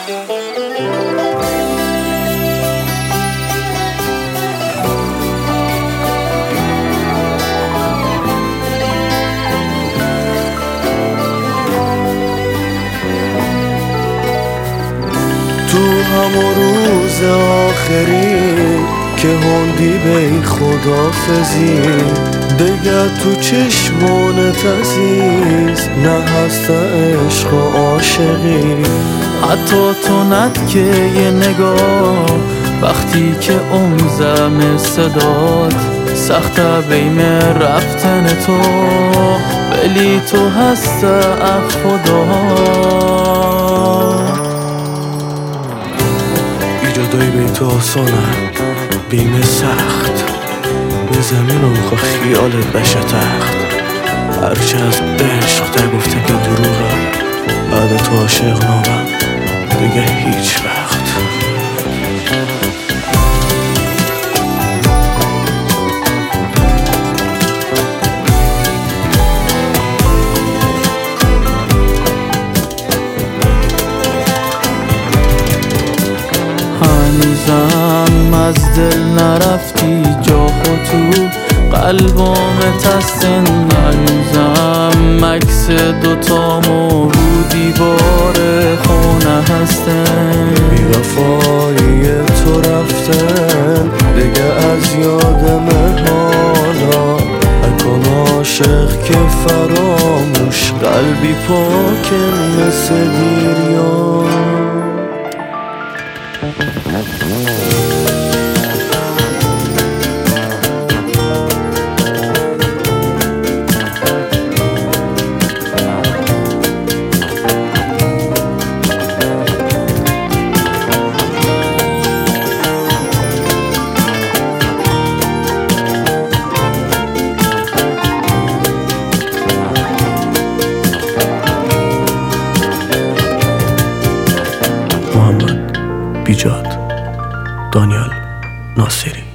تو همون روز آخری که هندی به خدافزی دیگر تو چشمانت عزیز نه هست عشق و عاشقی. حتی تو ند که یه نگاه وقتی که امزم صدات سخته بیم رفتن تو ولی تو هست اف خدا. ایجادای بی تو آسانه بیم سخت به زمین رو میخوا خیالت بشه تخت. هرچه از عشق در گفته که دروغم بعد تو عاشق نامم دیگه هیچ وقت. هنوزم از دل نرفتی جا تو قلبم تستن. هنوزم عکس دوتامو رو دیوار خونه هستن. بی‌وفایی تو رفتن دیگه از یادم حالا اکن عاشق که فراموش قلبی پاکن مثل دیریا. محمد بیجاد، دانیال ناصری.